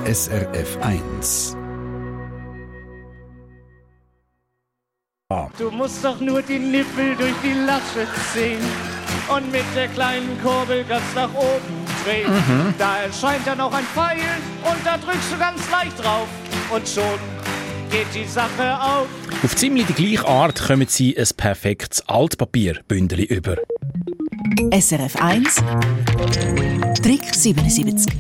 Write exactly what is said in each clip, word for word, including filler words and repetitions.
S R F eins. Du musst doch nur die Nippel durch die Lasche ziehen und mit der kleinen Kurbel ganz nach oben drehen. Mhm. Da erscheint dann noch ein Pfeil und da drückst du ganz leicht drauf und schon geht die Sache auf. Auf ziemlich die gleiche Art kommen sie ein perfektes Altpapierbündeli über. S R F eins Trick siebenundsiebzig.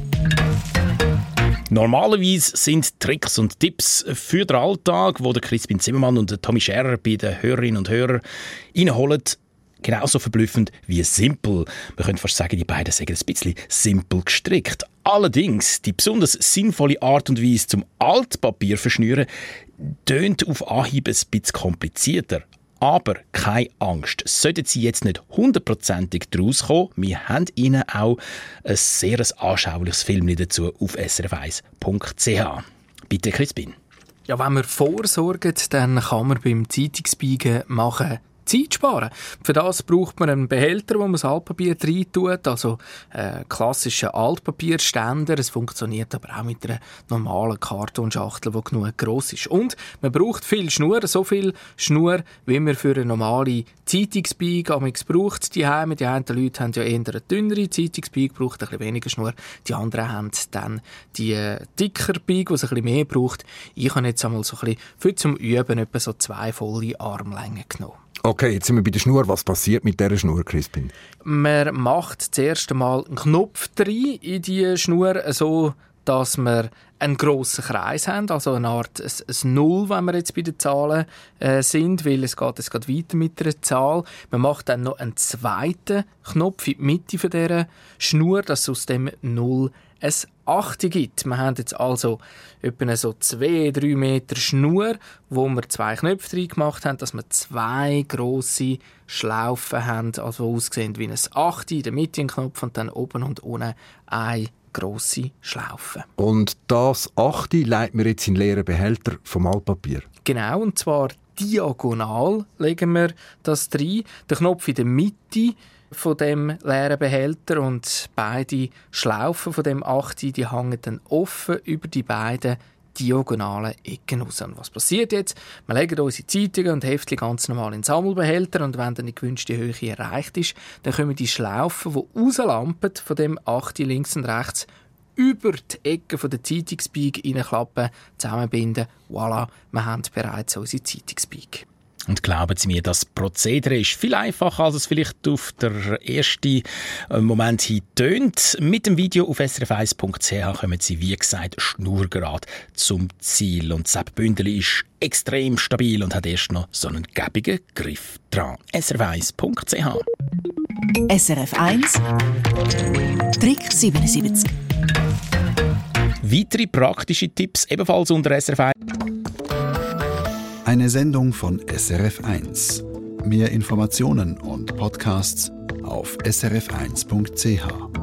Normalerweise sind Tricks und Tipps für den Alltag, wo der Crispin Zimmermann und der Tommy Scherer bei den Hörerinnen und Hörern reinholen, genauso verblüffend wie simpel. Man könnte fast sagen, die beiden sagen ein bisschen simpel gestrickt. Allerdings, die besonders sinnvolle Art und Weise zum Altpapier verschnüren, tönt auf Anhieb ein bisschen komplizierter. Aber keine Angst, sollten Sie jetzt nicht hundertprozentig daraus kommen, wir haben Ihnen auch ein sehr anschauliches Film dazu auf s r f eins punkt c h. Bitte, Crispin. Ja, wenn man vorsorgt, dann kann man beim Zeitungsbiegen machen Zeit sparen. Für das braucht man einen Behälter, wo man das Altpapier rein tut, also einen klassischen Altpapierständer. Es funktioniert aber auch mit einer normalen Kartonschachtel, die genug gross ist. Und man braucht viel Schnur, so viel Schnur, wie man für eine normale Zeitungsbiege braucht. Die Heime, die einen Leute haben ja eher eine dünnere Zeitungsbiege, braucht ein bisschen weniger Schnur. Die anderen haben dann die dickere Biege, die es ein bisschen mehr braucht. Ich habe jetzt einmal so ein bisschen für zum Üben etwa so zwei volle Armlängen genommen. Okay, jetzt sind wir bei der Schnur. Was passiert mit dieser Schnur, Crispin? Man macht zuerst einmal einen Knopf rein in die Schnur, so dass wir einen grossen Kreis haben, also eine Art ein, ein Null, wenn wir jetzt bei den Zahlen äh, sind, weil es geht, es geht weiter mit einer Zahl. Man macht dann noch einen zweiten Knopf in die Mitte von dieser Schnur, dass es aus dem Null ein Achte gibt. Wir haben jetzt also etwa so zwei, drei Meter Schnur, wo wir zwei Knöpfe rein gemacht haben, dass wir zwei grosse Schlaufen haben, also aussehen wie ein Achte, in der Mitte ein Knopf und dann oben und unten eine grosse Schlaufe. Und das Achte legt man jetzt in den leeren Behälter vom Altpapier? Genau, und zwar diagonal legen wir das rein. Der Knopf in der Mitte von dem leeren Behälter und beide Schlaufen von dem Achte, die hängen dann offen über die beiden diagonalen Ecken raus. Und was passiert jetzt? Wir legen unsere Zeitungen und Heftchen ganz normal in den Sammelbehälter und wenn dann die gewünschte Höhe erreicht ist, dann kommen die Schlaufen, die rauslampen von dem Achte links und rechts, über die Ecken von der Zeitungsbiege reinklappen, zusammenbinden. Voilà, wir haben bereits unsere Zeitungsbiege. Und glauben Sie mir, das Prozedere ist viel einfacher, als es vielleicht auf den ersten Moment hin tönt. Mit dem Video auf s r f eins punkt c h kommen Sie, wie gesagt, schnurgerade zum Ziel. Und das Bündel ist extrem stabil und hat erst noch so einen gäbigen Griff dran. s r f eins punkt c h. S R F eins Trick siebenundsiebzig. Weitere praktische Tipps ebenfalls unter S R F eins. Eine Sendung von S R F eins. Mehr Informationen und Podcasts auf s r f eins punkt c h.